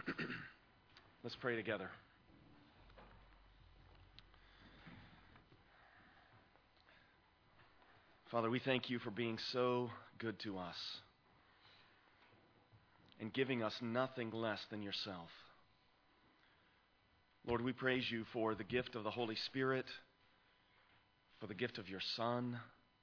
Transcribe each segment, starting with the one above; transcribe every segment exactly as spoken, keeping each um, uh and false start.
Let's pray together. Father, we thank you for being so good to us and giving us nothing less than yourself. Lord, we praise you for the gift of the Holy Spirit, for the gift of your Son,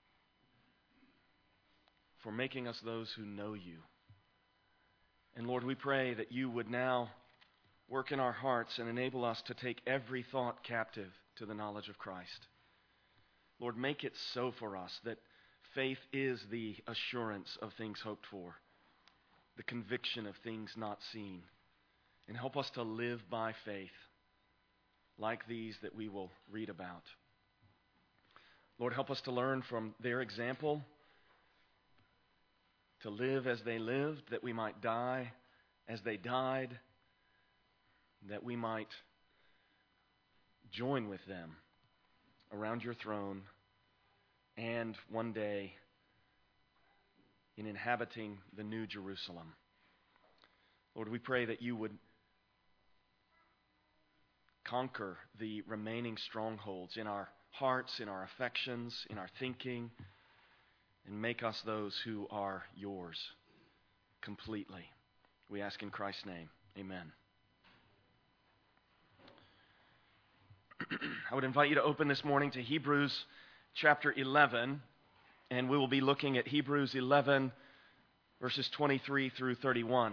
for making us those who know you. And Lord, we pray that you would now work in our hearts and enable us to take every thought captive to the knowledge of Christ. Lord, make it so for us that faith is the assurance of things hoped for, the conviction of things not seen. And help us to live by faith like these that we will read about. Lord, help us to learn from their example, to live as they lived, that we might die as they died, that we might join with them around your throne and one day in inhabiting the new Jerusalem. Lord, we pray that you would conquer the remaining strongholds in our hearts, in our affections, in our thinking, and make us those who are yours completely. We ask in Christ's name. Amen. I would invite you to open this morning to Hebrews chapter eleven, and we will be looking at Hebrews eleven, verses twenty-three through thirty-one.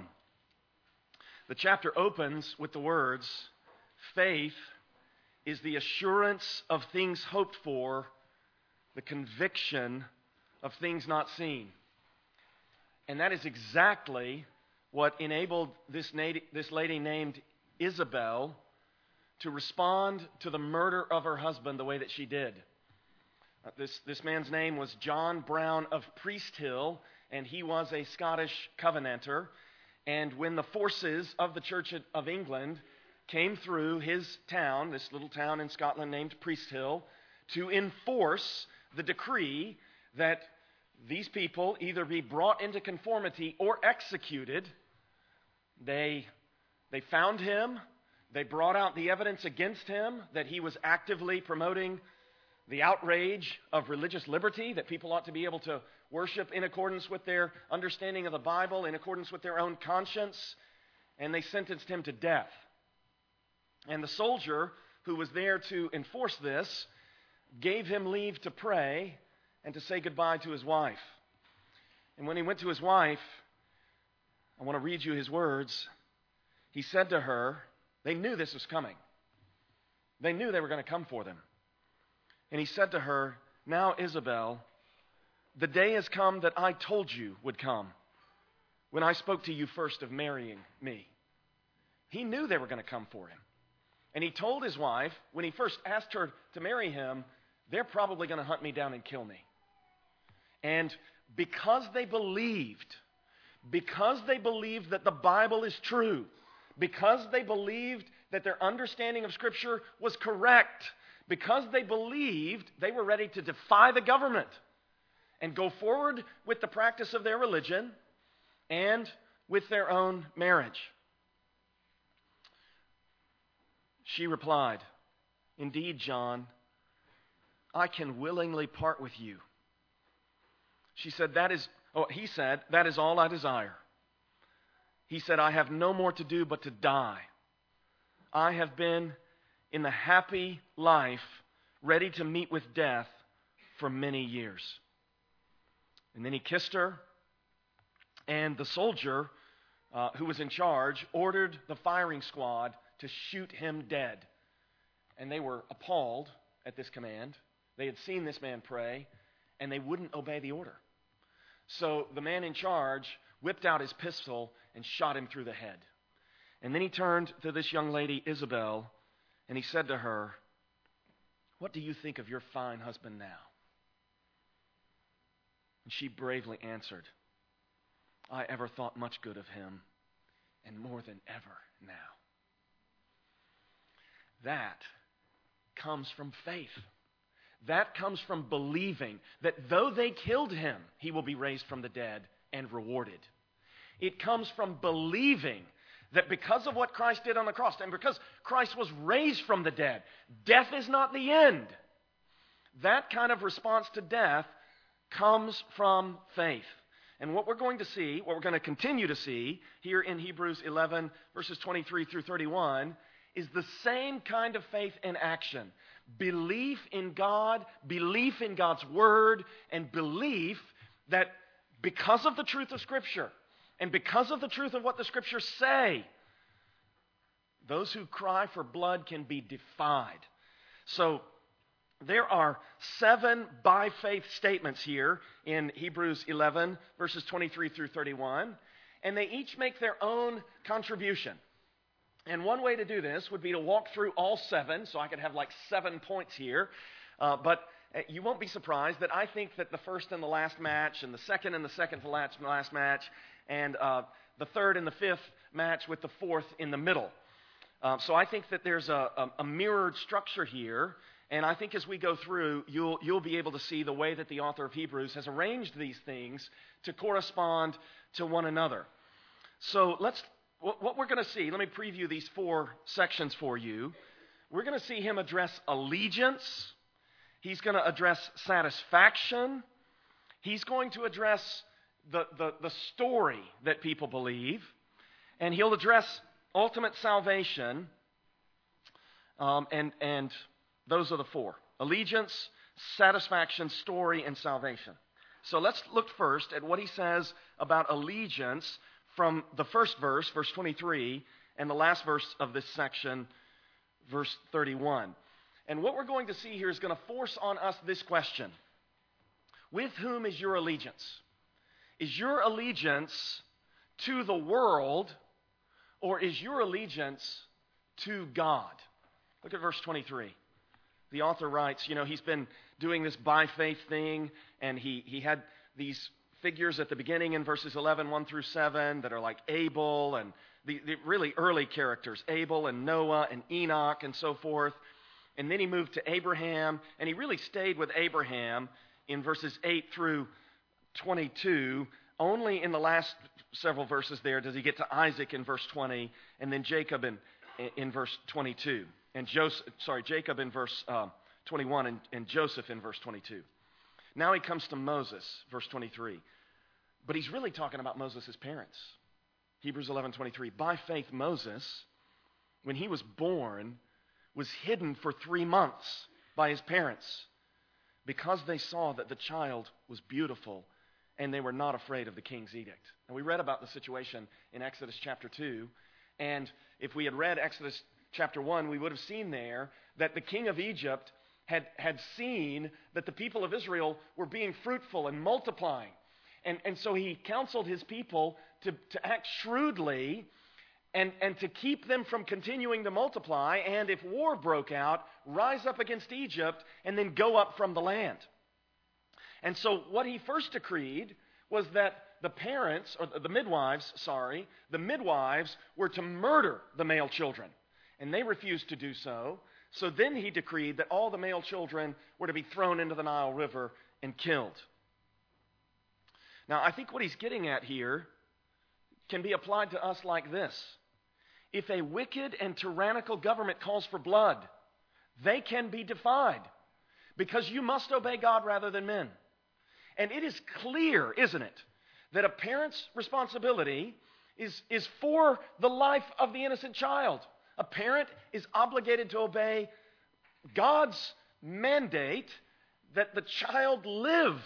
The chapter opens with the words, "Faith is the assurance of things hoped for, the conviction of things not seen." And that is exactly what enabled this, na- this lady named Isabel to respond to the murder of her husband the way that she did. Uh, this, this man's name was John Brown of Priest Hill, and he was a Scottish Covenanter. And when the forces of the Church of England came through his town, this little town in Scotland named Priest Hill, to enforce the decree that these people either be brought into conformity or executed, they, they found him. They brought out the evidence against him that he was actively promoting the outrage of religious liberty, that people ought to be able to worship in accordance with their understanding of the Bible, in accordance with their own conscience, and they sentenced him to death. And the soldier who was there to enforce this gave him leave to pray and to say goodbye to his wife. And when he went to his wife, I want to read you his words. He said to her, they knew this was coming. They knew they were going to come for them. And he said to her, "Now, Isabel, the day has come that I told you would come when I spoke to you first of marrying me." He knew they were going to come for him. And he told his wife, when he first asked her to marry him, they're probably going to hunt me down and kill me. And because they believed, because they believed that the Bible is true, because they believed that their understanding of Scripture was correct, because they believed, they were ready to defy the government and go forward with the practice of their religion and with their own marriage. She replied, "Indeed, John, I can willingly part with you." She said, "That is," oh, he said, "that is all I desire." He said, "I have no more to do but to die. I have been in the happy life, ready to meet with death for many years." And then he kissed her, and the soldier uh, who was in charge ordered the firing squad to shoot him dead. And they were appalled at this command. They had seen this man pray, and they wouldn't obey the order. So the man in charge whipped out his pistol and shot him through the head. And then he turned to this young lady, Isabel, and he said to her, "What do you think of your fine husband now?" And she bravely answered, "I ever thought much good of him, and more than ever now." That comes from faith. That comes from believing that though they killed him, he will be raised from the dead and rewarded. It comes from believing That because of what Christ did on the cross, and because Christ was raised from the dead, death is not the end. That kind of response to death comes from faith. And what we're going to see, what we're going to continue to see here in Hebrews eleven, verses twenty-three through thirty-one, is the same kind of faith in action. Belief in God, belief in God's Word, and belief that because of the truth of Scripture, and because of the truth of what the Scriptures say, those who cry for blood can be defied. So, there are seven by faith statements here in Hebrews eleven, verses twenty-three through thirty-one, and they each make their own contribution. And one way to do this would be to walk through all seven, so I could have like seven points here, uh, but you won't be surprised that I think that the first and the last match, and the second and the second to last, last match, and uh, the third and the fifth match with the fourth in the middle. Uh, so I think that there's a, a, a mirrored structure here. And I think as we go through, you'll, you'll be able to see the way that the author of Hebrews has arranged these things to correspond to one another. So let's, what, what we're going to see, let me preview these four sections for you. We're going to see him address allegiance. He's going to address satisfaction. He's going to address the, the, the story that people believe. And he'll address ultimate salvation. Um, and, and those are the four: allegiance, satisfaction, story, and salvation. So let's look first at what he says about allegiance from the first verse, verse twenty-three, and the last verse of this section, verse thirty-one. And what we're going to see here is going to force on us this question: with whom is your allegiance? Is your allegiance to the world, or is your allegiance to God? Look at verse twenty-three. The author writes, you know, he's been doing this by faith thing, and he, he had these figures at the beginning in verses eleven, one through seven, that are like Abel and the, the really early characters, Abel and Noah and Enoch and so forth. And then he moved to Abraham, and he really stayed with Abraham in verses eight through twenty-two. Only in the last several verses there does he get to Isaac in verse twenty, and then Jacob in, in verse twenty-two. And Joseph, sorry, Jacob in verse uh, twenty-one, and, and Joseph in verse twenty-two. Now he comes to Moses, verse twenty-three. But he's really talking about Moses' parents. Hebrews eleven twenty-three. By faith, Moses, when he was born, was hidden for three months by his parents, because they saw that the child was beautiful, and they were not afraid of the king's edict. And we read about the situation in Exodus chapter two. And if we had read Exodus chapter one, we would have seen there that the king of Egypt had, had seen that the people of Israel were being fruitful and multiplying. And, and so he counseled his people to, to act shrewdly and, and to keep them from continuing to multiply, and if war broke out, rise up against Egypt and then go up from the land. And so what he first decreed was that the parents, or the midwives, sorry, the midwives were to murder the male children. And they refused to do so. So then he decreed that all the male children were to be thrown into the Nile River and killed. Now, I think what he's getting at here can be applied to us like this. If a wicked and tyrannical government calls for blood, they can be defied, because you must obey God rather than men. And it is clear, isn't it, that a parent's responsibility is, is for the life of the innocent child. A parent is obligated to obey God's mandate that the child live.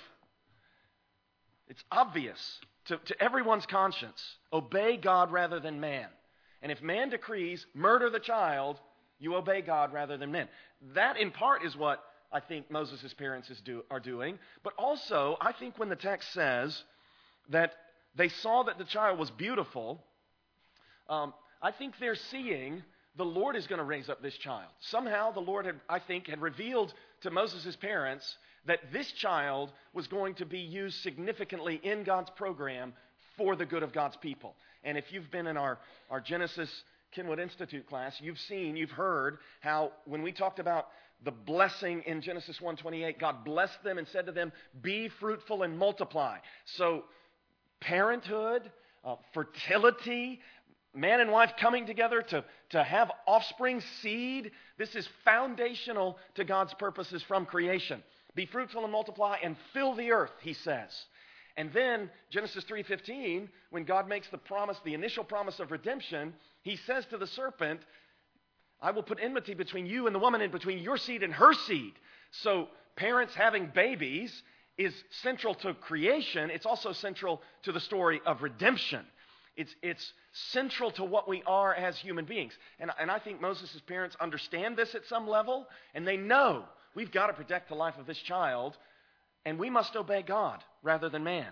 It's obvious to, to everyone's conscience. Obey God rather than man. And if man decrees, murder the child, you obey God rather than men. That in part is what I think Moses' parents is do, are doing. But also, I think when the text says that they saw that the child was beautiful, um, I think they're seeing the Lord is going to raise up this child. Somehow the Lord, had, I think, had revealed to Moses' parents that this child was going to be used significantly in God's program for the good of God's people. And if you've been in our, our Genesis Kenwood Institute class, you've seen, you've heard how when we talked about the blessing in Genesis one twenty-eight, God blessed them and said to them, be fruitful and multiply. So parenthood, uh, fertility, man and wife coming together to, to have offspring, seed. This is foundational to God's purposes from creation. Be fruitful and multiply and fill the earth, he says. And then Genesis three fifteen, when God makes the promise, the initial promise of redemption, he says to the serpent, I will put enmity between you and the woman and between your seed and her seed. So parents having babies is central to creation. It's also central to the story of redemption. It's, it's central to what we are as human beings. And, and I think Moses' parents understand this at some level, and they know we've got to protect the life of this child, and we must obey God rather than man.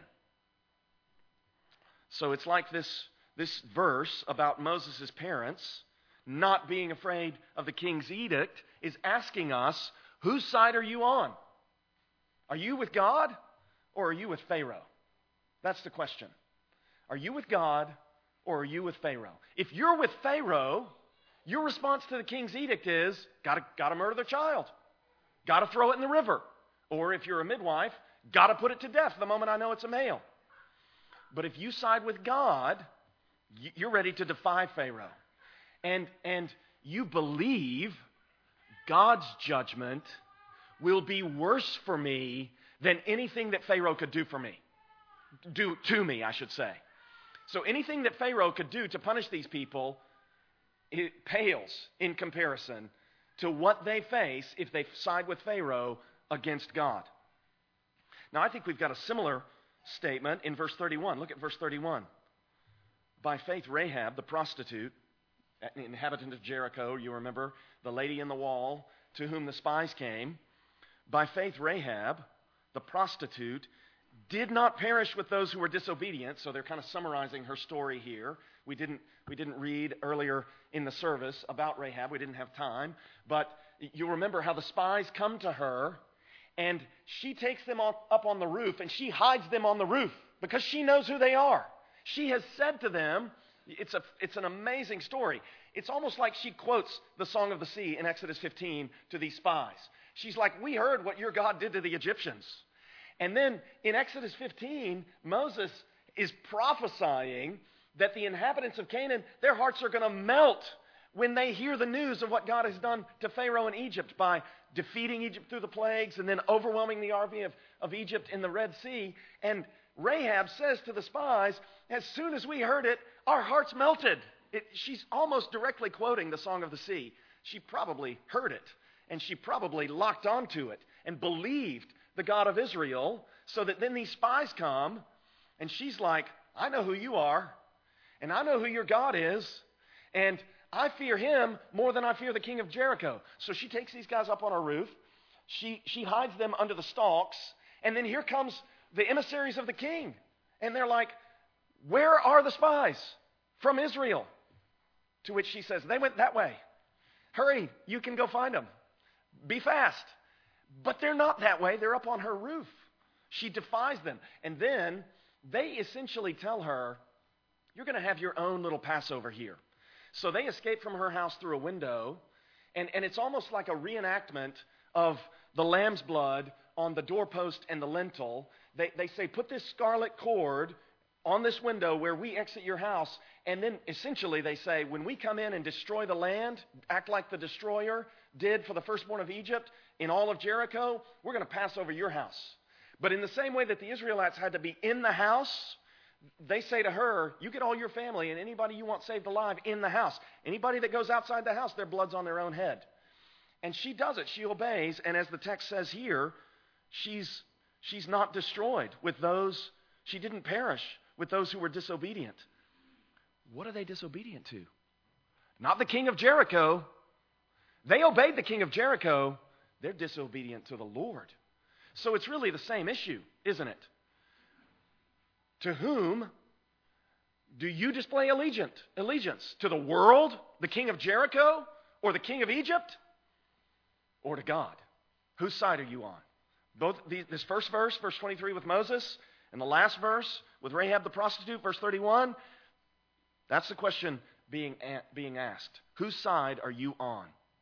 So it's like this, this verse about Moses' parents not being afraid of the king's edict is asking us, whose side are you on? Are you with God or are you with Pharaoh? That's the question. Are you with God or are you with Pharaoh? If you're with Pharaoh, your response to the king's edict is, gotta, gotta murder the child. Gotta throw it in the river. Or if you're a midwife, gotta put it to death the moment I know it's a male. But if you side with God, you're ready to defy Pharaoh. And, and you believe God's judgment will be worse for me than anything that Pharaoh could do for me. Do to me, I should say. So anything that Pharaoh could do to punish these people, it pales in comparison to what they face if they side with Pharaoh against God. Now, I think we've got a similar statement in verse thirty-one. Look at verse thirty-one. By faith, Rahab, the prostitute, an inhabitant of Jericho, you remember, the lady in the wall to whom the spies came. By faith, Rahab, the prostitute, did not perish with those who were disobedient. So they're kind of summarizing her story here. We didn't, we didn't read earlier in the service about Rahab. We didn't have time. But you remember how the spies come to her, and she takes them up on the roof, and she hides them on the roof because she knows who they are. She has said to them, it's, a, it's an amazing story. It's almost like she quotes the Song of the Sea in Exodus fifteen to these spies. She's like, we heard what your God did to the Egyptians. And then in Exodus fifteen, Moses is prophesying that the inhabitants of Canaan, their hearts are going to melt when they hear the news of what God has done to Pharaoh in Egypt by defeating Egypt through the plagues and then overwhelming the army of, of Egypt in the Red Sea. And Rahab says to the spies, as soon as we heard it, our hearts melted. It, she's almost directly quoting the Song of the Sea. She probably heard it, and she probably locked onto it and believed the God of Israel, so that then these spies come, and she's like, I know who you are, and I know who your God is, and I fear him more than I fear the king of Jericho. So she takes these guys up on her roof, she, she hides them under the stalks, and then here comes the emissaries of the king, and they're like, where are the spies from Israel? To which she says, they went that way. Hurry, you can go find them. Be fast. But they're not that way. They're up on her roof. She defies them. And then they essentially tell her, you're going to have your own little Passover here. So they escape from her house through a window, and, and it's almost like a reenactment of the lamb's blood on the doorpost and the lintel. They, they say, put this scarlet cord on this window where we exit your house, and then essentially they say, when we come in and destroy the land, act like the destroyer did for the firstborn of Egypt in all of Jericho, we're going to pass over your house. But in the same way that the Israelites had to be in the house, they say to her, you get all your family and anybody you want saved alive in the house. Anybody that goes outside the house, their blood's on their own head. And she does it. She obeys. And as the text says here, she's, she's not destroyed with those, she didn't perish with those who were disobedient. What are they disobedient to? Not the king of Jericho. They obeyed the king of Jericho. They're disobedient to the Lord. So it's really the same issue, isn't it? To whom do you display allegiance? Allegiance? To the world, the king of Jericho, or the king of Egypt, or to God? Whose side are you on? Both these, this first verse, verse twenty-three with Moses, and the last verse with Rahab the prostitute, verse thirty-one, that's the question being, being asked. Whose side are you on?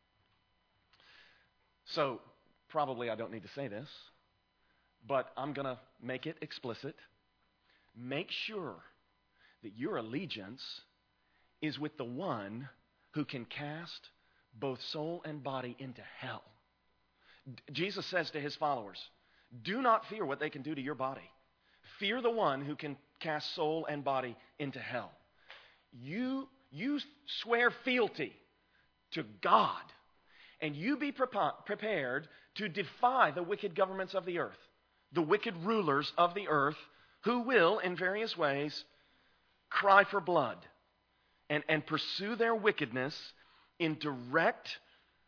So, probably I don't need to say this, but I'm going to make it explicit. Make sure that your allegiance is with the one who can cast both soul and body into hell. D- Jesus says to his followers, do not fear what they can do to your body. Fear the one who can cast soul and body into hell. You, you swear fealty to God, and you be prepa- prepared to defy the wicked governments of the earth, the wicked rulers of the earth, who will, in various ways, cry for blood and, and pursue their wickedness in direct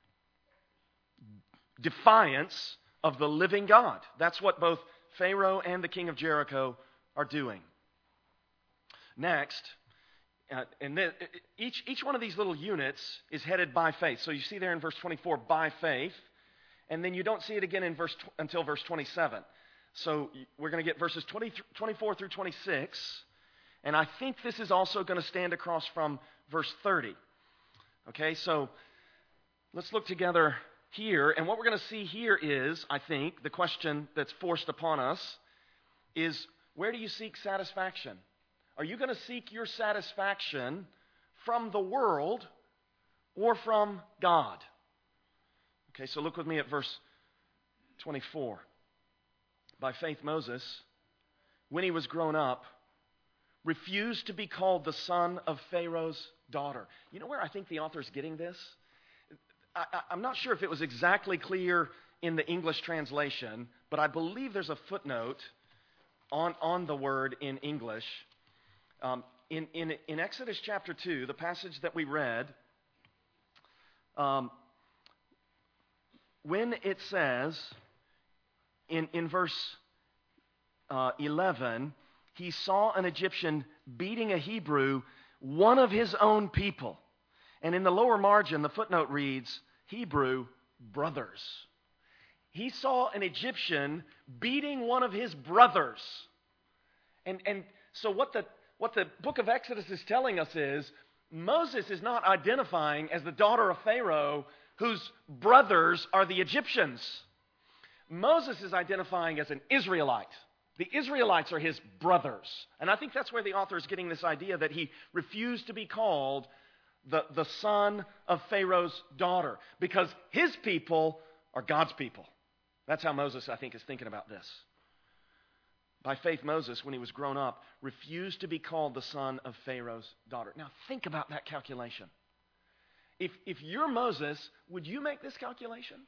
defiance of the living God. That's what both Pharaoh and the king of Jericho are doing. Next, uh, and then each, each one of these little units is headed by faith. So you see there in verse twenty-four, by faith, and then you don't see it again in verse until verse twenty-seven. So we're going to get verses twenty, twenty-four through twenty-six, and I think this is also going to stand across from verse thirty. Okay, so let's look together here, and what we're going to see here is, I think, the question that's forced upon us is, where do you seek satisfaction? Are you going to seek your satisfaction from the world or from God? Okay, so look with me at verse twenty-four. By faith, Moses, when he was grown up, refused to be called the son of Pharaoh's daughter. You know where I think the author is getting this? I, I, I'm not sure if it was exactly clear in the English translation, but I believe there's a footnote on, on the word in English. Um, in, in, in Exodus chapter two, the passage that we read, um, when it says in, in verse uh, eleven, he saw an Egyptian beating a Hebrew, one of his own people. And in the lower margin, the footnote reads, Hebrew brothers. He saw an Egyptian beating one of his brothers. And, and so what the, what the book of Exodus is telling us is, Moses is not identifying as the daughter of Pharaoh whose brothers are the Egyptians. Moses is identifying as an Israelite. The Israelites are his brothers. And I think that's where the author is getting this idea that he refused to be called the, the son of Pharaoh's daughter, because his people are God's people. That's how Moses, I think, is thinking about this. By faith, Moses, when he was grown up, refused to be called the son of Pharaoh's daughter. Now, think about that calculation. If, if you're Moses, would you make this calculation?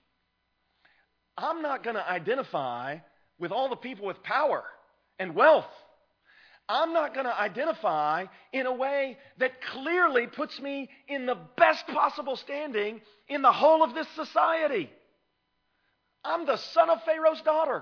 I'm not going to identify with all the people with power and wealth. I'm not going to identify in a way that clearly puts me in the best possible standing in the whole of this society. I'm the son of Pharaoh's daughter.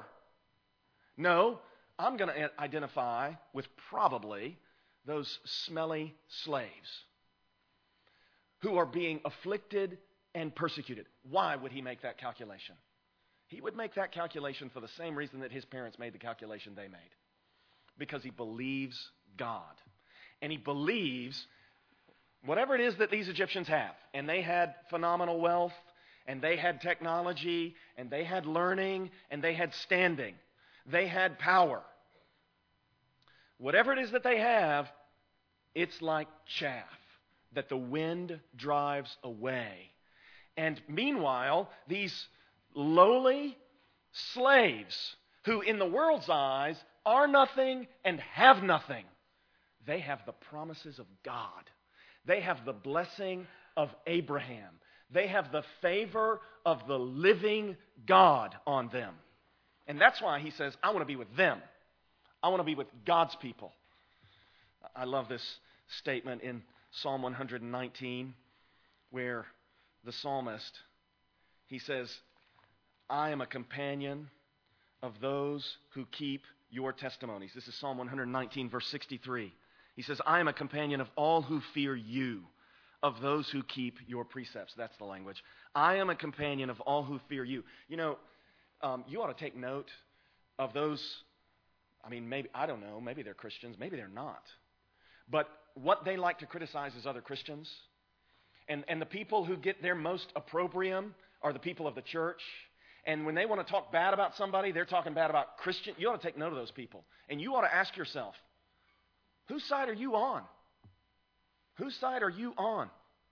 No, I'm going to identify with probably those smelly slaves who are being afflicted and persecuted. Why would he make that calculation? He would make that calculation for the same reason that his parents made the calculation they made. Because he believes God. And he believes whatever it is that these Egyptians have. And they had phenomenal wealth, and they had technology, and they had learning, and they had standing. They had power. Whatever it is that they have, it's like chaff that the wind drives away. And meanwhile, these lowly slaves, who in the world's eyes are nothing and have nothing, they have the promises of God. They have the blessing of Abraham. They have the favor of the living God on them. And that's why he says, I want to be with them. I want to be with God's people. I love this statement in Psalm one nineteen, where the psalmist, he says, I am a companion of those who keep your testimonies. This is Psalm one nineteen, verse sixty-three. He says, I am a companion of all who fear you, of those who keep your precepts. That's the language. I am a companion of all who fear you. You know, um, you ought to take note of those, I mean, maybe, I don't know, maybe they're Christians, maybe they're not. But what they like to criticize is other Christians. And, and the people who get their most opprobrium are the people of the church. And when they want to talk bad about somebody, they're talking bad about Christian. You ought to take note of those people. And you ought to ask yourself, whose side are you on? Whose side are you on?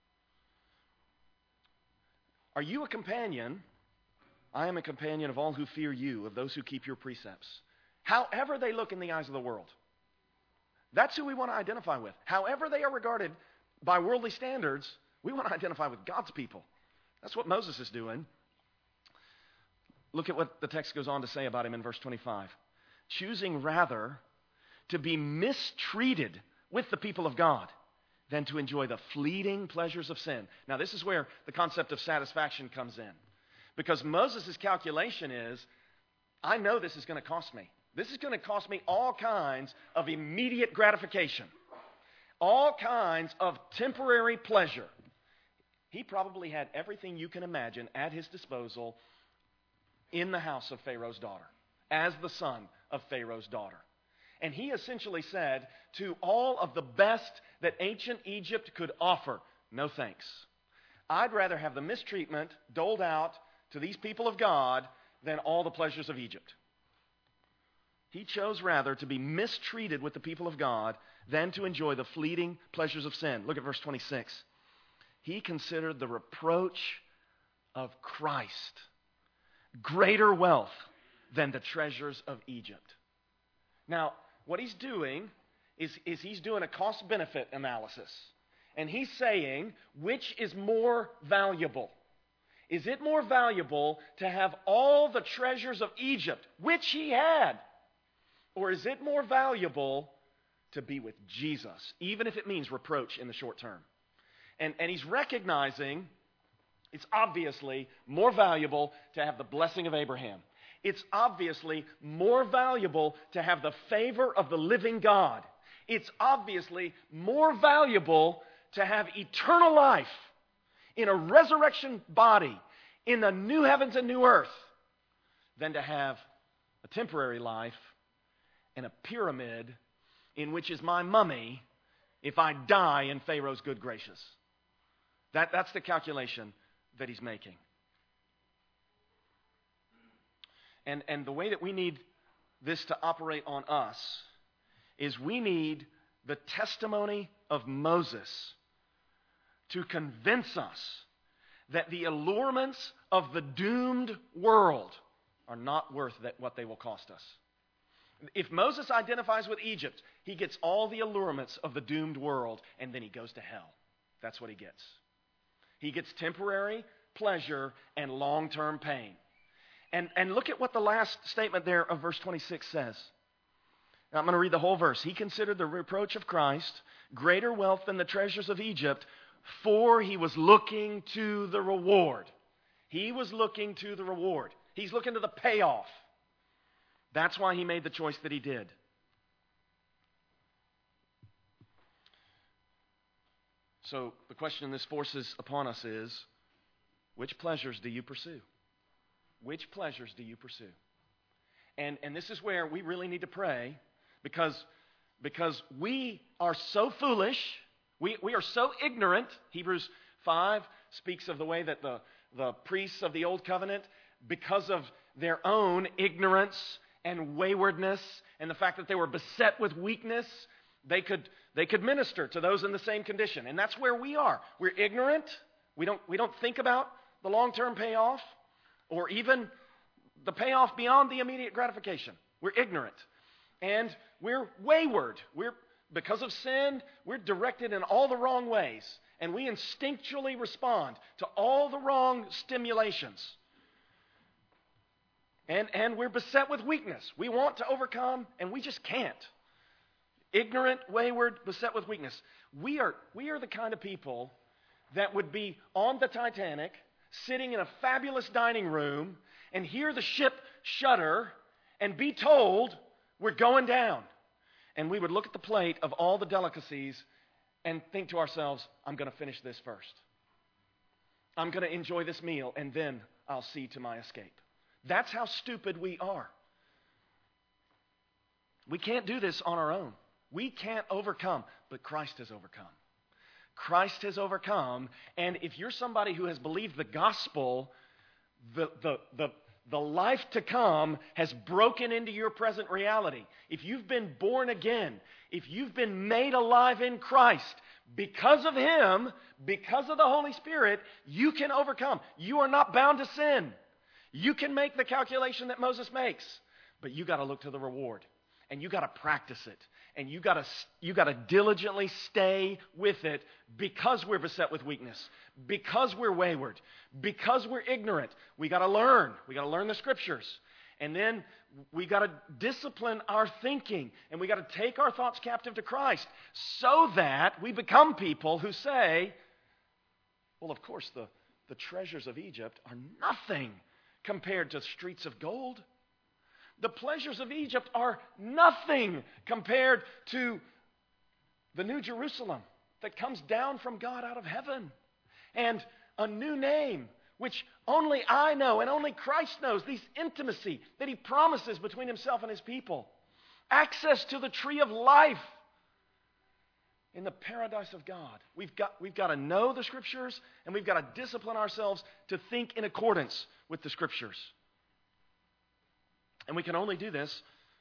Are you a companion? I am a companion of all who fear you, of those who keep your precepts. However they look in the eyes of the world. That's who we want to identify with. However they are regarded by worldly standards, we want to identify with God's people. That's what Moses is doing. Look at what the text goes on to say about him in verse twenty-five. Choosing rather to be mistreated with the people of God than to enjoy the fleeting pleasures of sin. Now, this is where the concept of satisfaction comes in. Because Moses' calculation is, I know this is going to cost me. This is going to cost me all kinds of immediate gratification. All kinds of temporary pleasure. He probably had everything you can imagine at his disposal in the house of Pharaoh's daughter, as the son of Pharaoh's daughter. And he essentially said to all of the best that ancient Egypt could offer, no thanks. I'd rather have the mistreatment doled out to these people of God than all the pleasures of Egypt. He chose rather to be mistreated with the people of God than to enjoy the fleeting pleasures of sin. Look at verse twenty-six. He considered the reproach of Christ greater wealth than the treasures of Egypt. Now, what he's doing is, is he's doing a cost-benefit analysis. And he's saying, which is more valuable? Is it more valuable to have all the treasures of Egypt, which he had? Or is it more valuable to be with Jesus, even if it means reproach in the short term? And, and he's recognizing it's obviously more valuable to have the blessing of Abraham. It's obviously more valuable to have the favor of the living God. It's obviously more valuable to have eternal life in a resurrection body in the new heavens and new earth than to have a temporary life in a pyramid in which is my mummy if I die in Pharaoh's good graces. That, that's the calculation that he's making. And, and the way that we need this to operate on us is we need the testimony of Moses to convince us that the allurements of the doomed world are not worth that, what they will cost us. If Moses identifies with Egypt, he gets all the allurements of the doomed world, and then he goes to hell. That's what he gets. He gets temporary pleasure and long-term pain. And, and look at what the last statement there of verse twenty-six says. Now, I'm going to read the whole verse. He considered the reproach of Christ greater wealth than the treasures of Egypt, for he was looking to the reward. He was looking to the reward. He's looking to the payoff. That's why he made the choice that he did. So the question this forces upon us is, which pleasures do you pursue? Which pleasures do you pursue? And, and this is where we really need to pray because, because we are so foolish, we, we are so ignorant. Hebrews five speaks of the way that the, the priests of the Old Covenant, because of their own ignorance and waywardness and the fact that they were beset with weakness, they could, they could minister to those in the same condition. And that's where we are. We're ignorant. We don't, we don't think about the long-term payoff or even the payoff beyond the immediate gratification. We're ignorant. And we're wayward. We're, because of sin, we're directed in all the wrong ways. And we instinctually respond to all the wrong stimulations. And, and we're beset with weakness. We want to overcome, and we just can't. Ignorant, wayward, beset with weakness. We are, we are the kind of people that would be on the Titanic, sitting in a fabulous dining room, and hear the ship shudder, and be told we're going down. And we would look at the plate of all the delicacies and think to ourselves, I'm going to finish this first. I'm going to enjoy this meal, and then I'll see to my escape. That's how stupid we are. We can't do this on our own. We can't overcome, but Christ has overcome. Christ has overcome, and if you're somebody who has believed the gospel, the, the, the, the life to come has broken into your present reality. If you've been born again, if you've been made alive in Christ, Because of Him, because of the Holy Spirit, you can overcome. You are not bound to sin. You can make the calculation that Moses makes, but you got to look to the reward, and you got to practice it, and you got to you got to diligently stay with it because we're beset with weakness, because we're wayward, because we're ignorant. We got to learn. We got to learn the Scriptures, and then we got to discipline our thinking, and we got to take our thoughts captive to Christ, so that we become people who say, "Well, of course, the the treasures of Egypt are nothing compared to streets of gold. The pleasures of Egypt are nothing compared to the New Jerusalem that comes down from God out of heaven. And a new name, which only I know and only Christ knows, this intimacy that He promises between Himself and His people. Access to the tree of life in the paradise of God. We've got, we've got to know the Scriptures, and we've got to discipline ourselves to think in accordance with the Scriptures. And we can only do this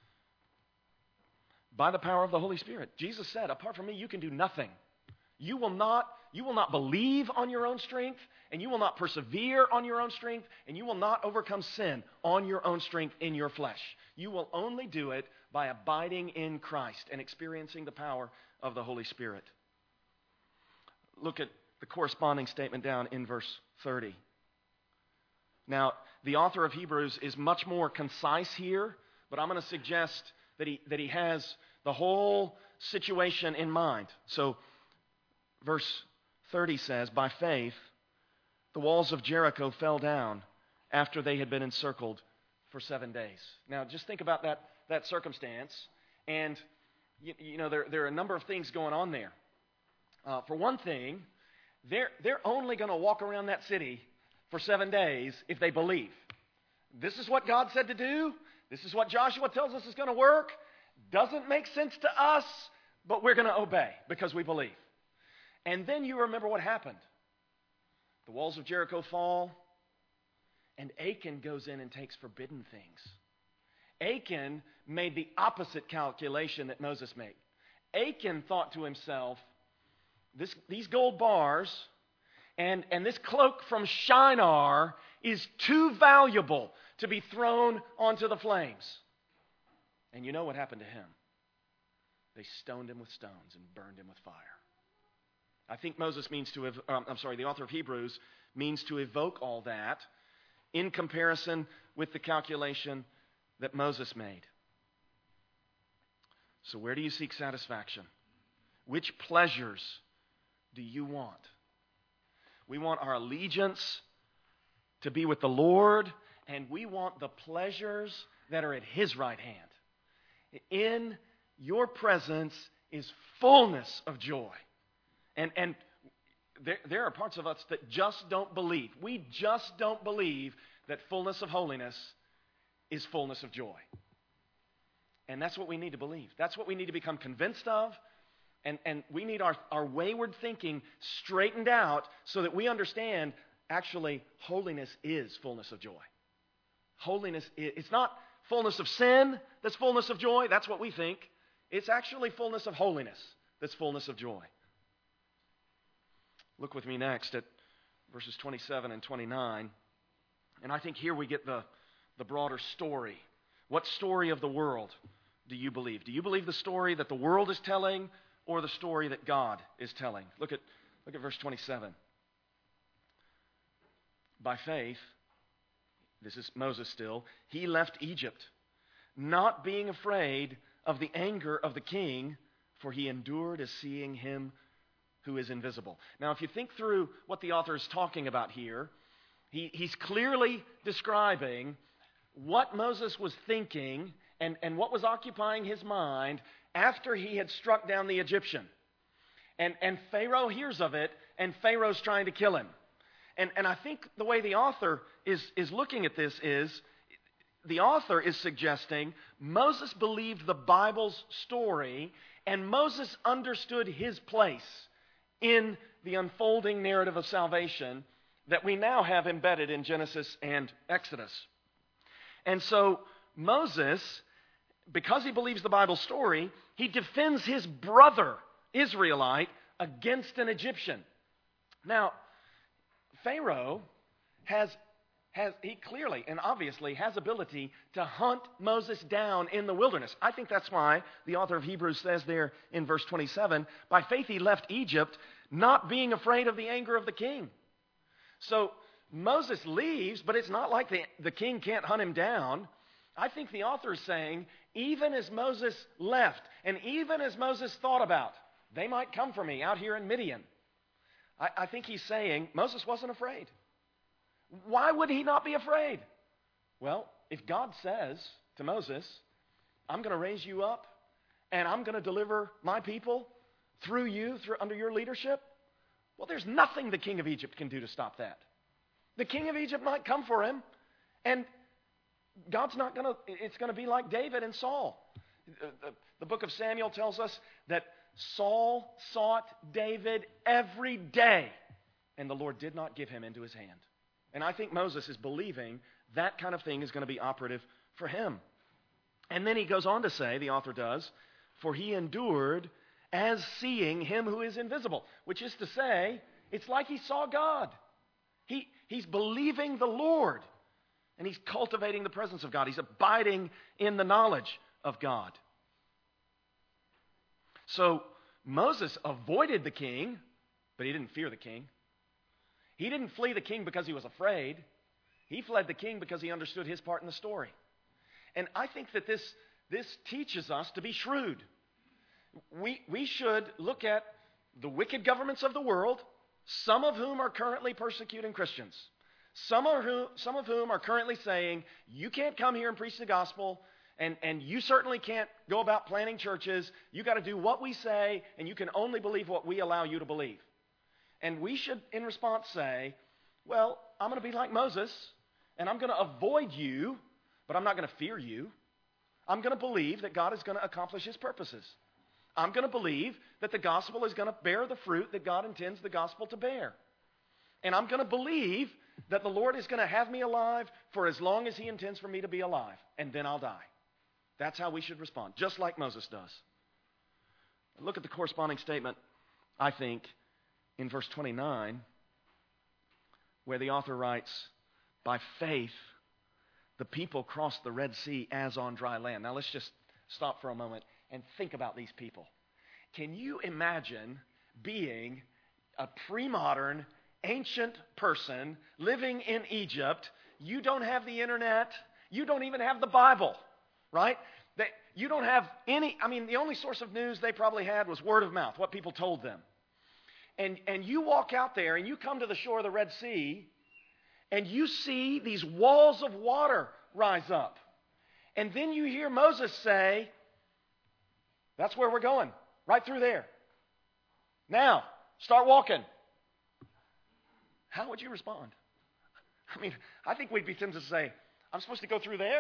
by the power of the Holy Spirit. Jesus said, apart from me, you can do nothing. You will not, you will not believe on your own strength, and you will not persevere on your own strength, and you will not overcome sin on your own strength in your flesh. You will only do it by abiding in Christ and experiencing the power of the Holy Spirit. Look at the corresponding statement down in verse thirty. Now, the author of Hebrews is much more concise here, but I'm going to suggest that he, that he has the whole situation in mind. So, verse thirty says, by faith, the walls of Jericho fell down after they had been encircled for seven days. Now, just think about that, that circumstance. And, you, you know, there, there are a number of things going on there. Uh, for one thing, they're, they're only going to walk around that city for seven days if they believe. This is what God said to do. This is what Joshua tells us is going to work. Doesn't make sense to us, but we're going to obey because we believe. And then you remember what happened. The walls of Jericho fall, and Achan goes in and takes forbidden things. Achan made the opposite calculation that Moses made. Achan thought to himself, this, these gold bars and, and this cloak from Shinar is too valuable to be thrown onto the flames. And you know what happened to him? They stoned him with stones and burned him with fire. I think Moses means to, um, I'm sorry, the author of Hebrews means to evoke all that in comparison with the calculation that Moses made. So where do you seek satisfaction? Which pleasures do you want? We want our allegiance to be with the Lord, and we want the pleasures that are at His right hand. In your presence is fullness of joy. And, and there, there are parts of us that just don't believe. We just don't believe that fullness of holiness is fullness of joy. And that's what we need to believe. That's what we need to become convinced of. And, and we need our, our wayward thinking straightened out so that we understand actually holiness is fullness of joy. Holiness is, it's not fullness of sin that's fullness of joy. That's what we think. It's actually fullness of holiness that's fullness of joy. Look with me next at verses twenty-seven and twenty-nine. And I think here we get the, the broader story. What story of the world do you believe? Do you believe the story that the world is telling or the story that God is telling? Look at, look at verse twenty-seven. By faith, this is Moses still, he left Egypt, not being afraid of the anger of the king, for he endured as seeing him who is invisible. Now, if you think through what the author is talking about here, he, he's clearly describing what Moses was thinking and, and what was occupying his mind after he had struck down the Egyptian. And, and Pharaoh hears of it, and Pharaoh's trying to kill him. And, and I think the way the author is, is looking at this is, the author is suggesting Moses believed the Bible's story, and Moses understood his place in the unfolding narrative of salvation that we now have embedded in Genesis and Exodus. And so Moses, because he believes the Bible story, he defends his brother, Israelite, against an Egyptian. Now, Pharaoh has, has he clearly and obviously has ability to hunt Moses down in the wilderness. I think that's why the author of Hebrews says there in verse twenty-seven, by faith he left Egypt, not being afraid of the anger of the king. So Moses leaves, but it's not like the, the king can't hunt him down. I think the author is saying, even as Moses left, and even as Moses thought about, they might come for me out here in Midian. I, I think he's saying Moses wasn't afraid. Why would he not be afraid? Well, if God says to Moses, I'm going to raise you up, and I'm going to deliver my people through you, through under your leadership, well, there's nothing the king of Egypt can do to stop that. The king of Egypt might come for him, and God's not going to, it's going to be like David and Saul. The, the book of Samuel tells us that Saul sought David every day, and the Lord did not give him into his hand. And I think Moses is believing that kind of thing is going to be operative for him. And then he goes on to say, the author does, for he endured as seeing him who is invisible, which is to say, it's like he saw God. He, he's believing the Lord, and he's cultivating the presence of God. He's abiding in the knowledge of God. So Moses avoided the king, but he didn't fear the king. He didn't flee the king because he was afraid. He fled the king because he understood his part in the story. And I think that this, this teaches us to be shrewd. We, we should look at the wicked governments of the world, some of whom are currently persecuting Christians. Some of whom, some of whom are currently saying, you can't come here and preach the gospel, and, and you certainly can't go about planting churches. You got to do what we say, and you can only believe what we allow you to believe. And we should, in response, say, well, I'm going to be like Moses, and I'm going to avoid you, but I'm not going to fear you. I'm going to believe that God is going to accomplish his purposes. I'm going to believe that the gospel is going to bear the fruit that God intends the gospel to bear. And I'm going to believe that the Lord is going to have me alive for as long as he intends for me to be alive, and then I'll die. That's how we should respond, just like Moses does. Look at the corresponding statement, I think, in verse twenty-nine, where the author writes, by faith, the people crossed the Red Sea as on dry land. Now let's just stop for a moment and think about these people. Can you imagine being a pre-modern, ancient person living in Egypt? You don't have the internet. You don't even have the Bible, right? They, you don't have any, I mean, the only source of news they probably had was word of mouth, what people told them. And, and you walk out there and you come to the shore of the Red Sea and you see these walls of water rise up. And then you hear Moses say, that's where we're going, right through there. Now, start walking. How would you respond? I mean, I think we'd be tempted to say, I'm supposed to go through there?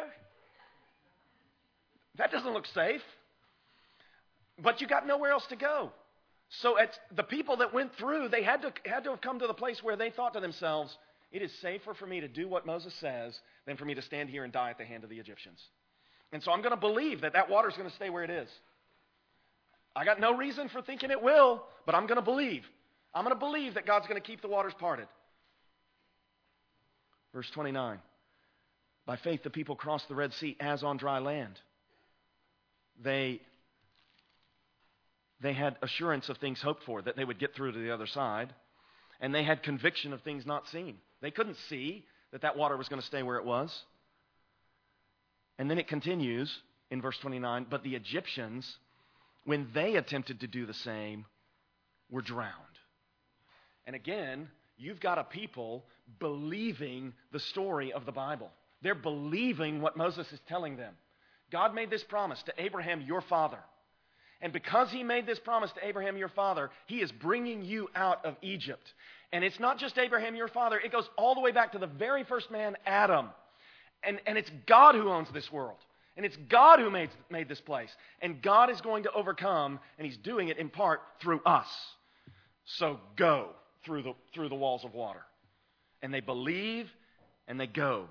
That doesn't look safe. But you got nowhere else to go. So it's the people that went through, they had to, had to have come to the place where they thought to themselves, it is safer for me to do what Moses says than for me to stand here and die at the hand of the Egyptians. And so I'm going to believe that that water is going to stay where it is. I got no reason for thinking it will, but I'm going to believe. I'm going to believe that God's going to keep the waters parted. Verse twenty-nine. By faith the people crossed the Red Sea as on dry land. They, they had assurance of things hoped for, that they would get through to the other side. And they had conviction of things not seen. They couldn't see that that water was going to stay where it was. And then it continues in verse twenty-nine, but the Egyptians, when they attempted to do the same, were drowned. And again, you've got a people believing the story of the Bible. They're believing what Moses is telling them. God made this promise to Abraham, your father. And because he made this promise to Abraham, your father, he is bringing you out of Egypt. And it's not just Abraham, your father. It goes all the way back to the very first man, Adam. And, and it's God who owns this world. And it's God who made, made this place. And God is going to overcome, and he's doing it in part through us. So go through the, through the walls of water. And they believe, and they go.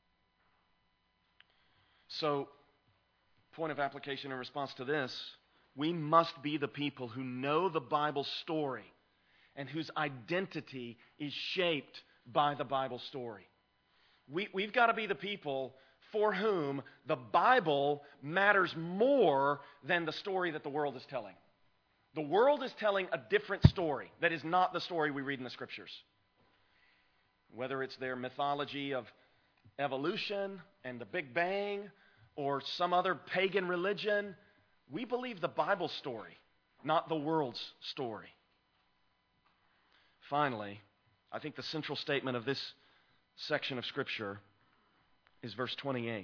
So, point of application in response to this, We must be the people who know the Bible story and whose identity is shaped by the Bible story. We, we've got to be the people for whom the Bible matters more than the story that the world is telling. The world is telling a different story that is not the story we read in the Scriptures. Whether it's their mythology of evolution and the Big Bang or some other pagan religion, we believe the Bible story, not the world's story. Finally, I think the central statement of this section of Scripture is verse twenty-eight,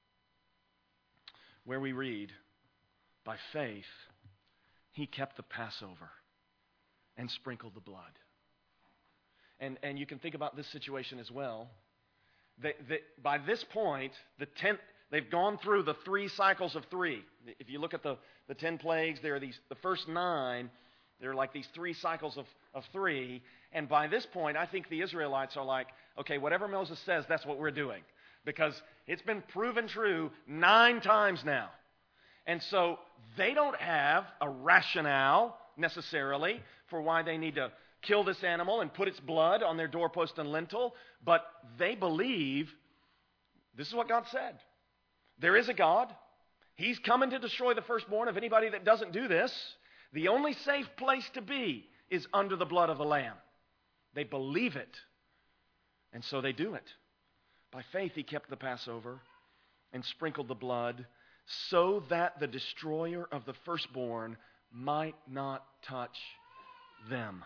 where we read, "By faith, he kept the Passover and sprinkled the blood." And, and you can think about this situation as well. They, they, by this point, the tenth, they've gone through the three cycles of three. If you look at the, the ten plagues, there are these, the first nine, they're like these three cycles of, of three. And by this point, I think the Israelites are like, okay, whatever Moses says, that's what we're doing. Because it's been proven true nine times now. And so they don't have a rationale necessarily for why they need to kill this animal and put its blood on their doorpost and lintel, but they believe this is what God said. There is a God. He's coming to destroy the firstborn of anybody that doesn't do this. The only safe place to be is under the blood of the Lamb. They believe it, and so they do it. By faith, he kept the Passover and sprinkled the blood so that the destroyer of the firstborn might not touch them.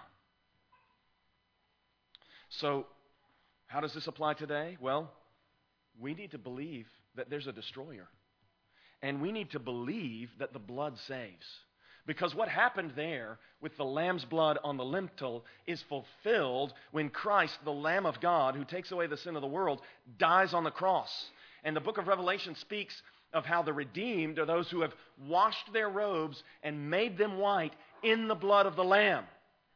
So, how does this apply today? Well, we need to believe that there's a destroyer. And we need to believe that the blood saves. Because what happened there with the lamb's blood on the lintel is fulfilled when Christ, the Lamb of God, who takes away the sin of the world, dies on the cross. And the book of Revelation speaks of how the redeemed are those who have washed their robes and made them white in the blood of the Lamb.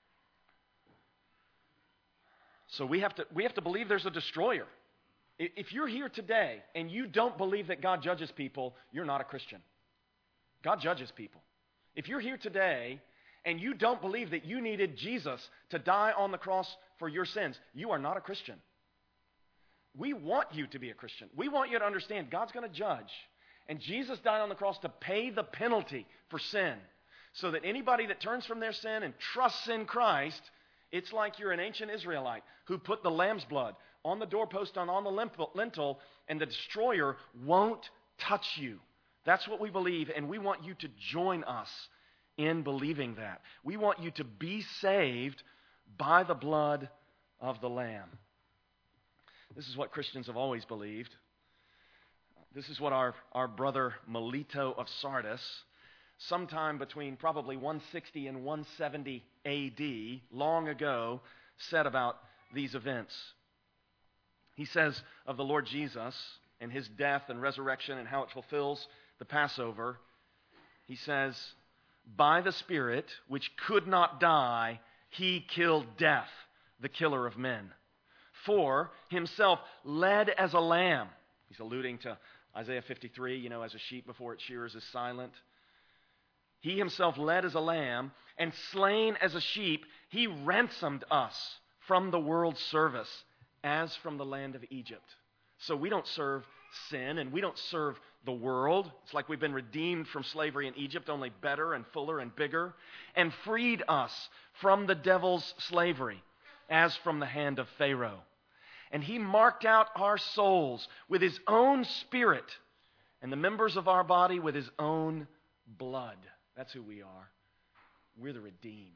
So we have to, we have to believe there's a destroyer. If you're here today and you don't believe that God judges people, you're not a Christian. God judges people. If you're here today and you don't believe that you needed Jesus to die on the cross for your sins, you are not a Christian. We want you to be a Christian. We want you to understand God's going to judge. And Jesus died on the cross to pay the penalty for sin. So that anybody that turns from their sin and trusts in Christ, it's like you're an ancient Israelite who put the lamb's blood on the doorpost and on the lintel, and the destroyer won't touch you. That's what we believe, and we want you to join us in believing that. We want you to be saved by the blood of the Lamb. This is what Christians have always believed. This is what our, our brother Melito of Sardis, sometime between probably one sixty and one seventy A D, long ago, said about these events. He says of the Lord Jesus and his death and resurrection and how it fulfills the Passover, he says, "By the Spirit, which could not die, he killed death, the killer of men. For himself led as a lamb." He's alluding to Isaiah fifty-three, you know, as a sheep before its shearers is silent. He himself led as a lamb, and slain as a sheep, he ransomed us from the world's service, as from the land of Egypt. So we don't serve sin, and we don't serve the world. It's like we've been redeemed from slavery in Egypt, only better and fuller and bigger, and freed us from the devil's slavery, as from the hand of Pharaoh. And he marked out our souls with his own Spirit, and the members of our body with his own blood. That's who we are. We're the redeemed.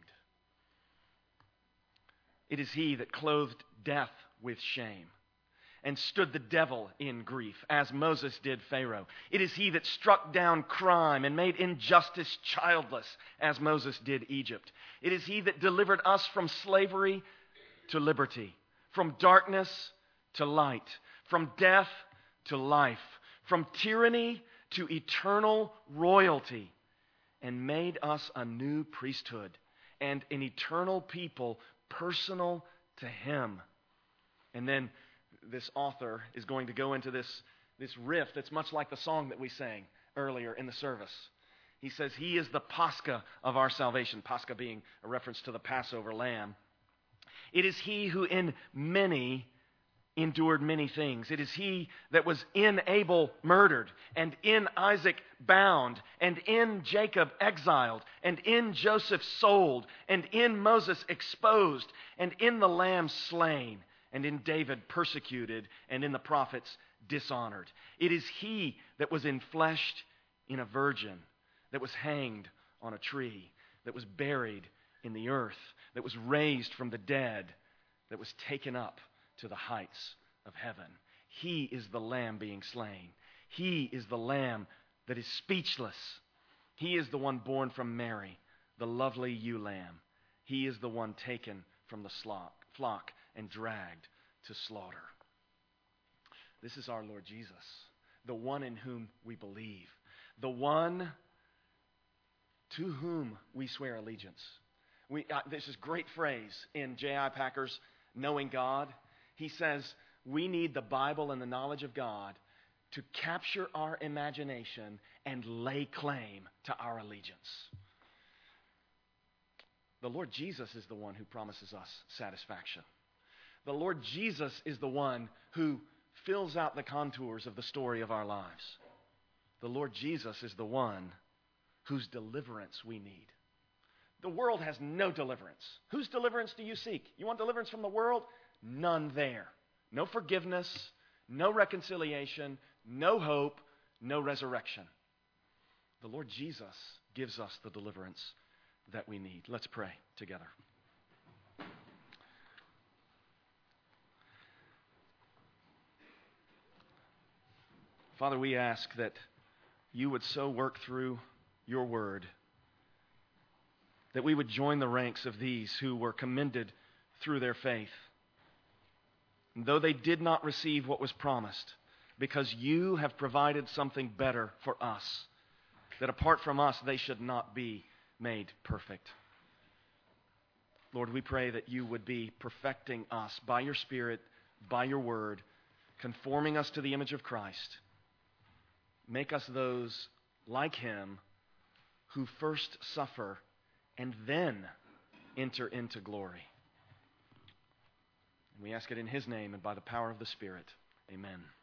It is he that clothed death with shame and stood the devil in grief, as Moses did Pharaoh. It is he that struck down crime and made injustice childless, as Moses did Egypt. It is he that delivered us from slavery to liberty, from darkness to light, from death to life, from tyranny to eternal royalty, and made us a new priesthood and an eternal people personal to him. And then this author is going to go into this, this riff that's much like the song that we sang earlier in the service. He says he is the Pascha of our salvation, Pascha being a reference to the Passover lamb. It is he who in many endured many things. It is he that was in Abel murdered, and in Isaac bound, and in Jacob exiled, and in Joseph sold, and in Moses exposed, and in the Lamb slain, and in David persecuted, and in the prophets dishonored. It is he that was enfleshed in a virgin, that was hanged on a tree, that was buried in the earth, that was raised from the dead, that was taken up to the heights of heaven. He is the Lamb being slain. He is the Lamb that is speechless. He is the one born from Mary, the lovely ewe lamb. He is the one taken from the flock and dragged to slaughter. This is our Lord Jesus, the one in whom we believe, the one to whom we swear allegiance. We, uh, there's this great phrase in J I Packer's Knowing God. He says we need the Bible and the knowledge of God to capture our imagination and lay claim to our allegiance. The Lord Jesus is the one who promises us satisfaction. The Lord Jesus is the one who fills out the contours of the story of our lives. The Lord Jesus is the one whose deliverance we need. The world has no deliverance. Whose deliverance do you seek? You want deliverance from the world? None there. No forgiveness, no reconciliation, no hope, no resurrection. The Lord Jesus gives us the deliverance that we need. Let's pray together. Father, we ask that you would so work through your word that we would join the ranks of these who were commended through their faith. And though they did not receive what was promised, because you have provided something better for us, that apart from us they should not be made perfect. Lord, we pray that you would be perfecting us by your Spirit, by your word, conforming us to the image of Christ. Make us those like him who first suffer and then enter into glory. And we ask it in his name and by the power of the Spirit. Amen.